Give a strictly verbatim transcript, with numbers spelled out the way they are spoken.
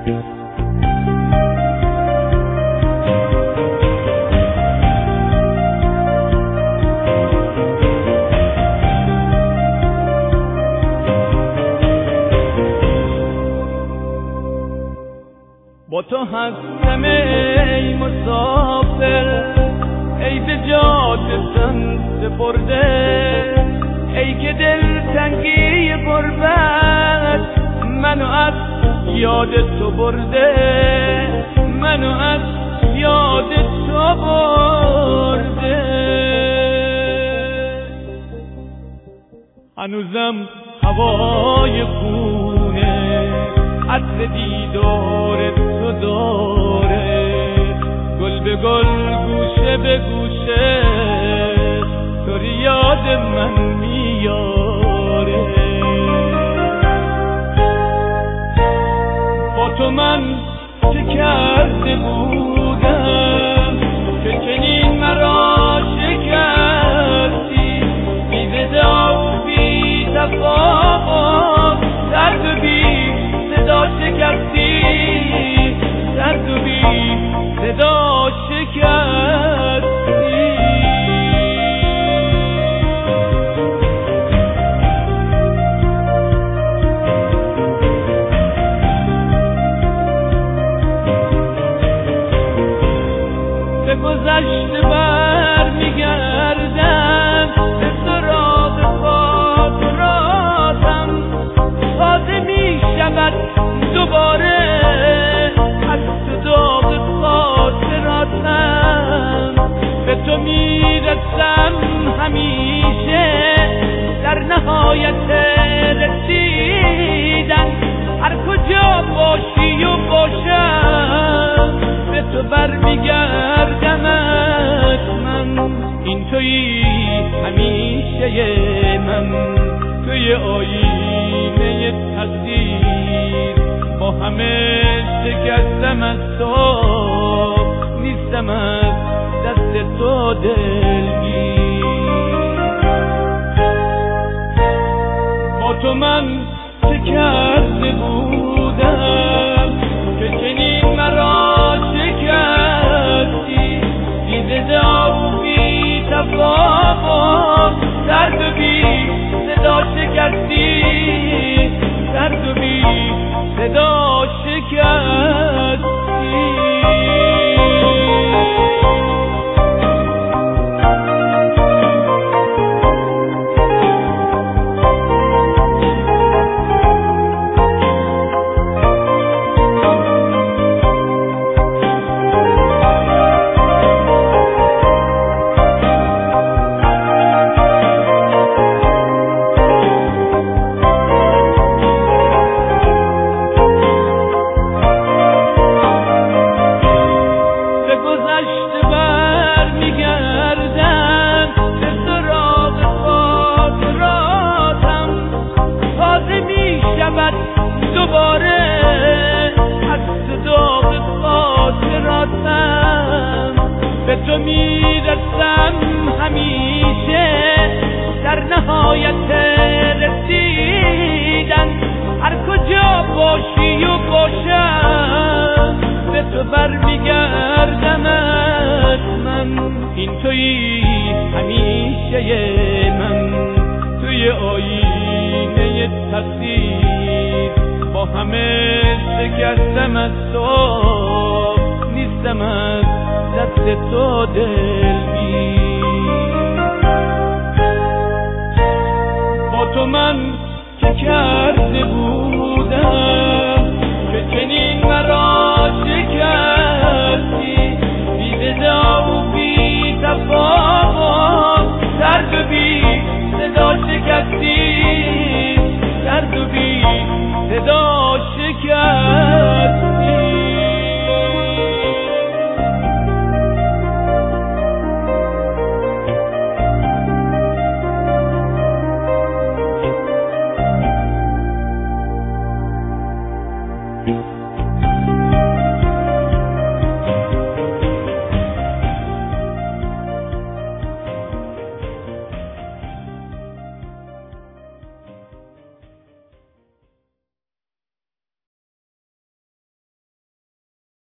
با تو هستم ای مسافر، ای به جادتن سپرده، ای که دل تنگی غربت منو از یاد تو برده، منو از یاد تو برده. هنوزم هوای خونه عطر دیدار تو داره، گل به گل گوشه به گوشه تو یاد من میاره. با تو من چه کرده بودم که چنین مرا شکستی، بی ودا و بی تفاوت درد و بی صدا شکستی، درد و بی صدا شکستی. به گذشته بر میگردم، به سراغ خاطراتم تازه میشود دوباره از تو داغ خاطراتم. به تو میرسم همیشه در نهایت رسیدن، هر کجا باشی و باشم به تو برمیگردمت من. این تویی همیشه من، توی آینه تقدیر با همه شکستم از تو، نیستم از دست تو دلگیر. با تو من چه کرده بودم که چنین مرا شکستی، بی ودا و بی تفاوت درد و بی صدا شکستی، درد و بی صدا شکستی. دوباره از داغ خاطراتم به تو میرسم همیشه در نهایت رسیدن، هر کجا باشی و باشم به تو برمیگردمت من. این تویی همیشه من، توی آینه تقدیر با همه شکستم از تو، نیستم از دست تو دلگیر. با تو من چه کرده بودم